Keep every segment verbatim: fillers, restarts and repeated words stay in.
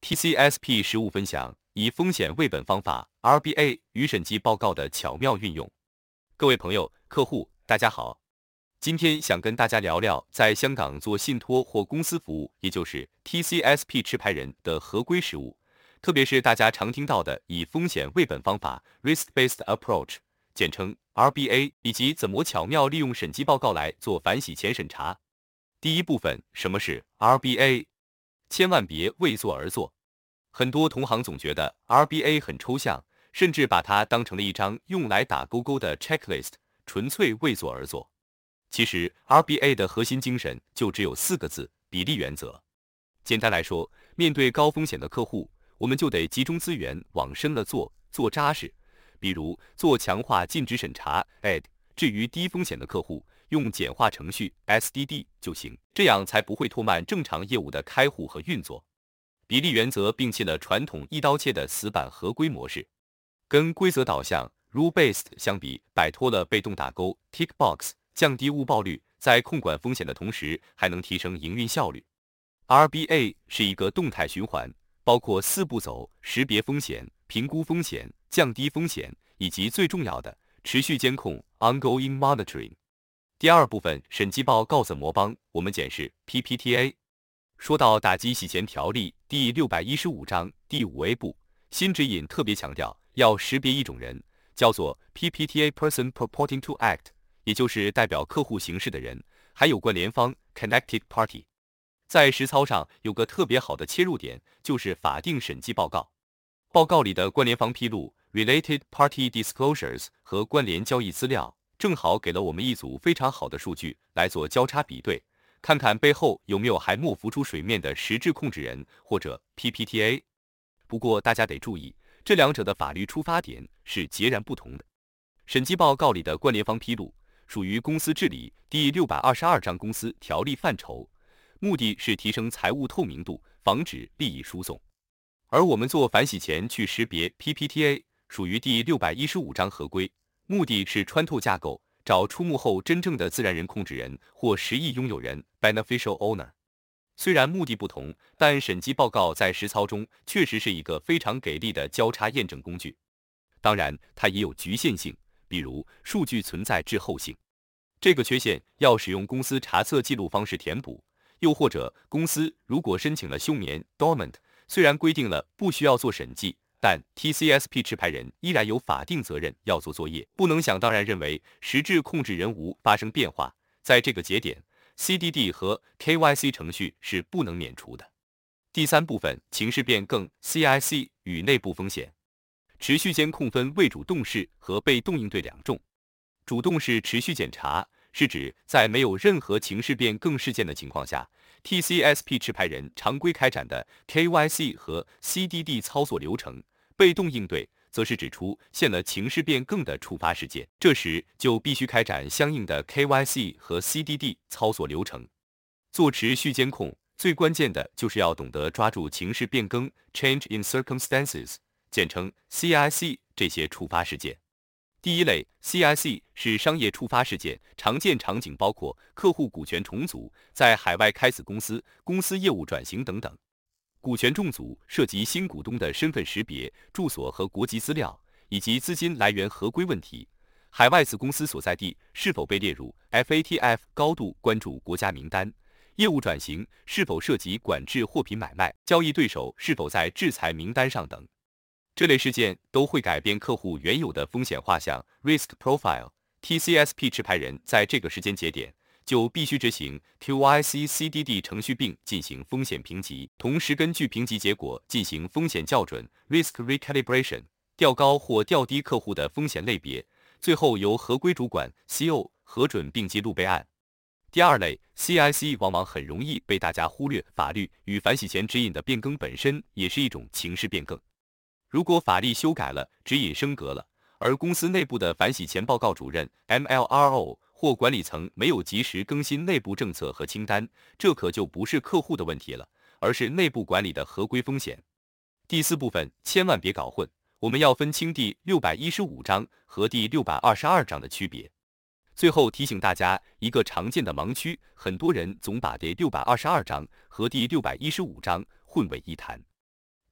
T C S P 实务分享：以风险为本方法 R B A 与审计报告的巧妙运用。各位朋友、客户，大家好。今天想跟大家聊聊在香港做信托或公司服务，也就是 T C S P 持牌人的合规实务，特别是大家常听到的以风险为本方法 Risk-Based Approach， 简称 R B A， 以及怎么巧妙利用审计报告来做反洗钱审查。第一部分，什么是 R B A？ 千万别为做而做。很多同行总觉得 R B A 很抽象，甚至把它当成了一张用来打勾勾的 checklist， 纯粹为做而做。其实 R B A 的核心精神就只有四个字：比例原则。简单来说，面对高风险的客户，我们就得集中资源往深了做，做扎实。比如做强化尽职审查 A D， 至于低风险的客户，用简化程序 S D D 就行，这样才不会拖慢正常业务的开户和运作。比例原则摒弃了传统一刀切的死板合规模式，跟规则导向 rule-based 相比，摆脱了被动打勾 tick box， 降低误报率，在控管风险的同时，还能提升营运效率。R B A 是一个动态循环，包括四步走：识别风险、评估风险、降低风险，以及最重要的持续监控 ongoing monitoring。第二部分，审计报告怎么帮我们检视 P P T A。说到打击洗钱条例第六百一十五章第五 A 部，新指引特别强调要识别一种人，叫做 P P T A Person Purporting to Act， 也就是代表客户行事的人，还有关联方 Connected Party。在实操上有个特别好的切入点，就是法定审计报告。报告里的关联方披露 Related Party Disclosures 和关联交易资料，正好给了我们一组非常好的数据来做交叉比对，看看背后有没有还没浮出水面的实质控制人或者 P P T A。 不过大家得注意，这两者的法律出发点是截然不同的。审计报告里的关联方披露属于公司治理第六百二十二章公司条例范畴，目的是提升财务透明度，防止利益输送。而我们做反洗钱去识别 P P T A 属于第六百一十五章合规，目的是穿透架构，找出幕后真正的自然人控制人或实益拥有人 beneficial owner。 虽然目的不同，但审计报告在实操中确实是一个非常给力的交叉验证工具。当然它也有局限性，比如数据存在滞后性，这个缺陷要使用公司查册记录方式填补。又或者公司如果申请了休眠 dormant， 虽然规定了不需要做审计，但 T C S P 持牌人依然有法定责任要做作业，不能想当然认为实质控制人无发生变化。在这个节点 C D D 和 K Y C 程序是不能免除的。第三部分，情势变更 C I C 与内部风险。持续监控分为主动式和被动应对两种。主动式持续检查是指在没有任何情势变更事件的情况下， T C S P 持牌人常规开展的 K Y C 和 C D D 操作流程。被动应对则是指出现了情势变更的触发事件，这时就必须开展相应的 K Y C 和 C D D 操作流程。做持续监控最关键的就是要懂得抓住情势变更 Change in Circumstances， 简称 C I C 这些触发事件。第一类 C I C 是商业触发事件，常见场景包括客户股权重组、在海外开子公司、公司业务转型等等。股权重组涉及新股东的身份识别、住所和国籍资料，以及资金来源合规问题。海外子公司所在地是否被列入 F A T F 高度关注国家名单，业务转型是否涉及管制货品买卖，交易对手是否在制裁名单上等。这类事件都会改变客户原有的风险画像 Risk Profile。 T C S P 持牌人在这个时间节点就必须执行 Q Y C C D D 程序并进行风险评级，同时根据评级结果进行风险校准 Risk Recalibration， 调高或调低客户的风险类别，最后由合规主管 C O 核准并记录备案。第二类 C I C 往往很容易被大家忽略，法律与反洗钱指引的变更本身也是一种情势变更。如果法律修改了，指引升格了，而公司内部的反洗钱报告主任 M L R O 或管理层没有及时更新内部政策和清单，这可就不是客户的问题了，而是内部管理的合规风险。第四部分，千万别搞混，我们要分清第六百一十五章和第六百二十二章的区别。最后提醒大家一个常见的盲区，很多人总把第六百二十二章和第六百一十五章混为一谈。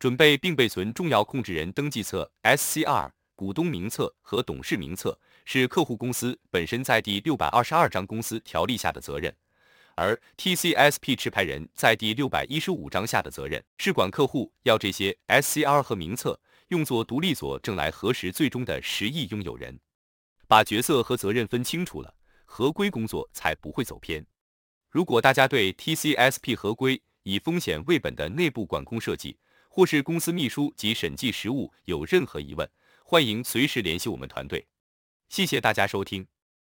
准备并备存重要控制人登记册 S C R、股东名册和董事名册是客户公司本身在第六百二十二章公司条例下的责任，而 T C S P 持牌人在第六百一十五章下的责任是管客户要这些 S C R 和名册用作独立佐证来核实最终的实益拥有人。把角色和责任分清楚了，合规工作才不会走偏。如果大家对 T C S P 合规以风险为本的内部管控设计，或是公司秘书及审计实务有任何疑问，欢迎随时联系我们团队。谢谢大家收听。